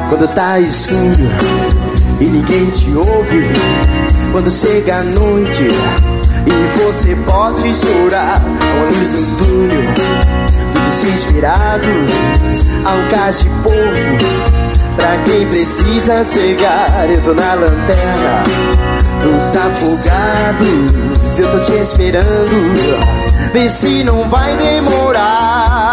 quando tá escuro e ninguém te ouve. Quando chega a noite e você pode chorar, há uma luz no túnel do desesperados, há um cais de porto pra quem precisa chegar. Eu tô na lanterna dos afogados, eu tô te esperando, vê se não vai demorar.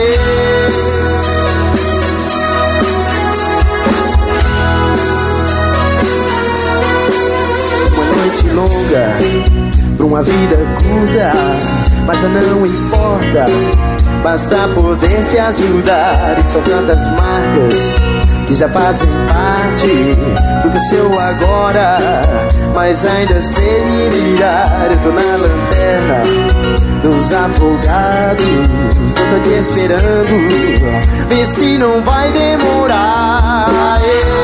Uma noite longa pra uma vida curta, mas já não importa, basta poder te ajudar. E são tantas marcas que já fazem parte do que sou agora, mas ainda sei me virar. Eu tô na lanterna dos afogados, eu tô te esperando, vê se não vai demorar.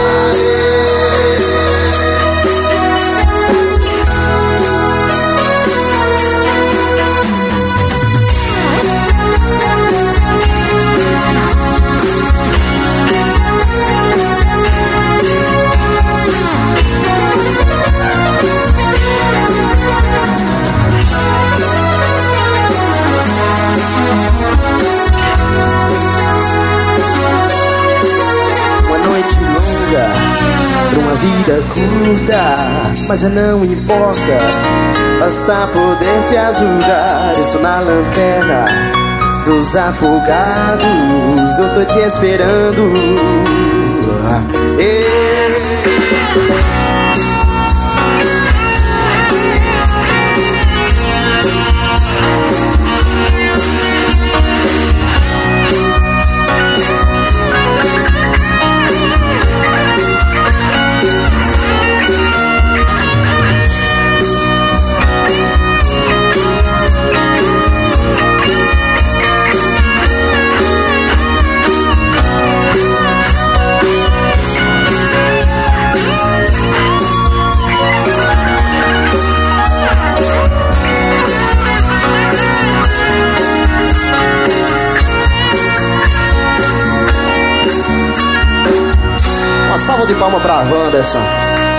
Pra uma vida curta, mas já não importa, basta poder te ajudar. Eu estou na lanterna dos afogados, eu tô te esperando. Salva de palma pra Wanderson.